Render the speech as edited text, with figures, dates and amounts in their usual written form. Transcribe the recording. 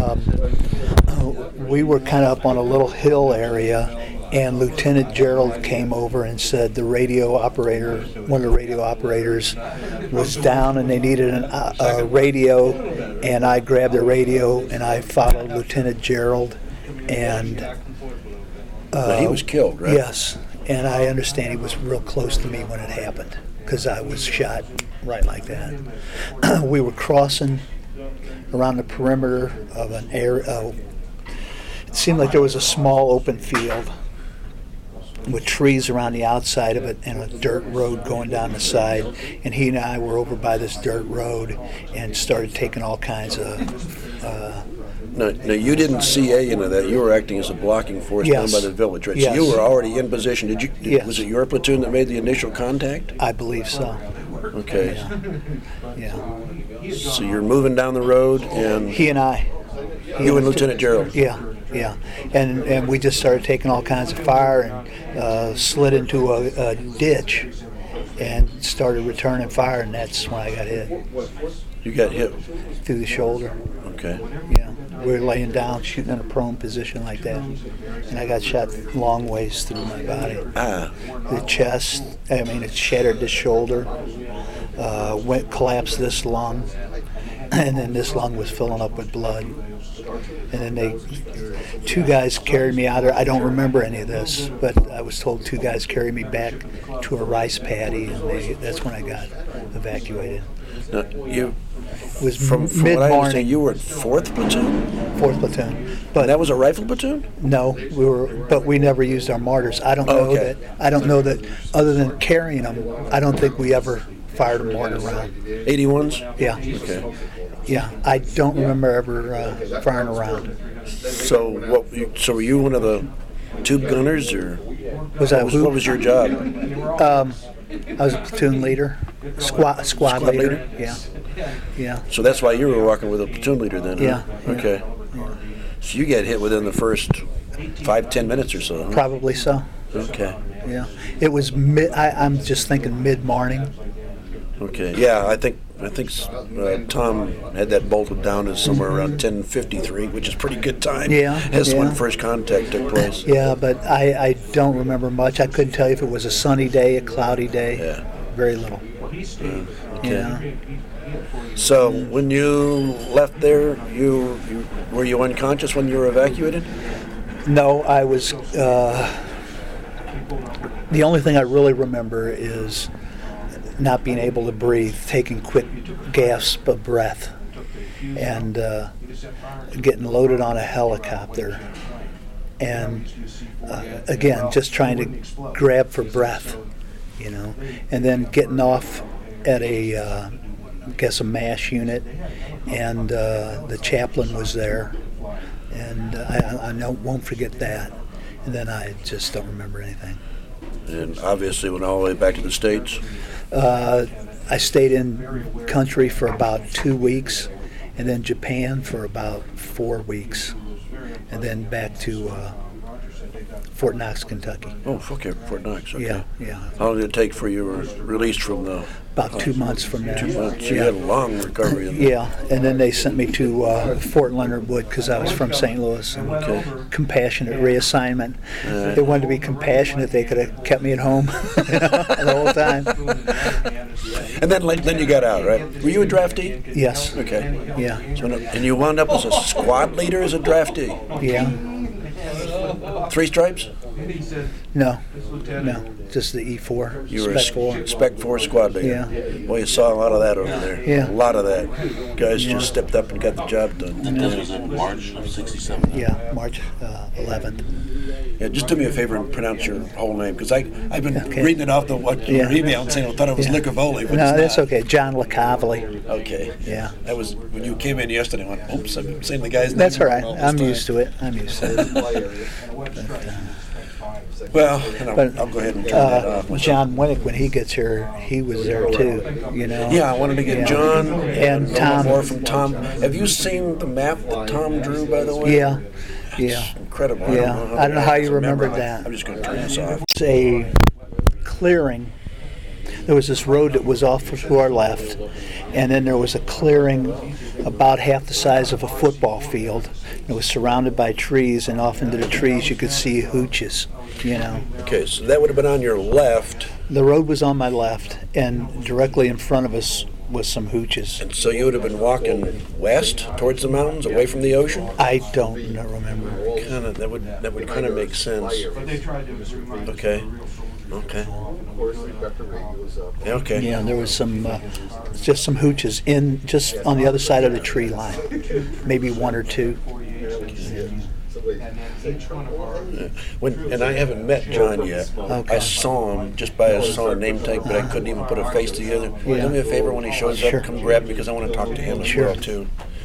We were kind of up on a little hill area, and Lieutenant Gerald came over and said the radio operator, one of the radio operators, was down and they needed a radio, and I grabbed the radio and I followed Lieutenant Gerald, and he was killed, right? Yes, and I understand he was real close to me when it happened because I was shot right like that. We were crossing around the perimeter of an area. It seemed like there was a small open field with trees around the outside of it and a dirt road going down the side. And he and I were over by this dirt road and started taking all kinds of... Now, you didn't see any of that. You were acting as a blocking force down by the village, right? Yes. So you were already in position. Yes. Was it your platoon that made the initial contact? I believe so. Okay. Yeah. So you're moving down the road, and He and I. You and Lieutenant Gerald. Yeah. And we just started taking all kinds of fire and slid into a ditch and started returning fire, and that's when I got hit. You got hit through the shoulder. Okay. Yeah. We were laying down, shooting in a prone position like that, and I got shot long ways through my body. The chest, it shattered the shoulder, collapsed this lung, and then this lung was filling up with blood. And then two guys carried me out there. I don't remember any of this, but I was told two guys carried me back to a rice paddy, and that's when I got evacuated. Now, it was from mid-morning. What I understand, you were 4th platoon? 4th platoon. But and that was a rifle platoon? No, but we never used our mortars. I don't know that other than carrying them, I don't think we ever fired a mortar round. 81s? Yeah. Okay. Yeah, I don't remember ever firing a round. So were you one of the tube gunners, or what was your job? I was a platoon leader, squad leader. Yeah. So that's why you were walking with a platoon leader then? Yeah. Huh? Okay. Yeah. So you get hit within the first 5-10 minutes or so? Huh? Probably so. Okay. Yeah. It was I'm just thinking mid-morning. Okay. Yeah, I think Tom had that bolted down as somewhere around 10:53, which is pretty good time. Yeah. As when first contact took place. Yeah, but I don't remember much. I couldn't tell you if it was a sunny day, a cloudy day. Yeah. Very little. Okay. Yeah. So when you left there, were you unconscious when you were evacuated? No, I was. The only thing I really remember is not being able to breathe, taking quick gasps of breath, and getting loaded on a helicopter, and again, just trying to grab for breath, and then getting off at a MASH unit, and the chaplain was there, and I won't forget that, and then I just don't remember anything. And obviously went all the way back to the States? I stayed in country for about 2 weeks, and then Japan for about 4 weeks, and then back to Fort Knox, Kentucky. Oh, okay, Fort Knox. Okay. Yeah. How long did it take for you were released from the? About 2 months from there. 2 months. So you had a long recovery. Yeah, and then they sent me to Fort Leonard Wood because I was from St. Louis. And compassionate reassignment. They wanted to be compassionate. They could have kept me at home the whole time. And then you got out, right? Were you a draftee? Yes. Okay. Yeah. So, and you wound up as a squad leader as a draftee? Yeah. 3 stripes? No, just the E4. You were Spec 4 squad leader. Yeah. Well, you saw a lot of that over there. Yeah. A lot of that. Guys just stepped up and got the job done. This was in March of '67. Yeah, March 11th. Yeah, just do me a favor and pronounce your whole name, because I've been reading it off your email and saying I thought it was Licavoli, but no, that's okay. John Licavoli. Okay. Yeah. That was when you came in yesterday. I went, oops, I'm saying the guy's name. That's all right. I'm used to it. Well, I'll go ahead and turn that off. John Winnick, when he gets here, he was there too. Yeah, I wanted to get John and Tom. More from Tom. Have you seen the map that Tom drew, by the way? Yeah. It's incredible. I don't know how you remembered that. I'm just going to turn this off. It's a clearing there was this road that was off to our left, and then there was a clearing about half the size of a football field. It was surrounded by trees, and off into the trees you could see hooches, you know. Okay, so that would have been on your left, The road was on my left, and directly in front of us was some hooches. and so you would have been walking west towards the mountains, away from the ocean. I don't remember. Kind of that would kind of make sense. Okay. Okay. Yeah, okay. Yeah, there was some, just some hooches just on the other side of the tree line, maybe one or two. And I haven't met John yet. Okay. I saw him just by saw a name tag, but I couldn't even put a face together. Yeah. Do me a favor when he shows Sure. up, come grab me because I want to talk to him as Sure. well too.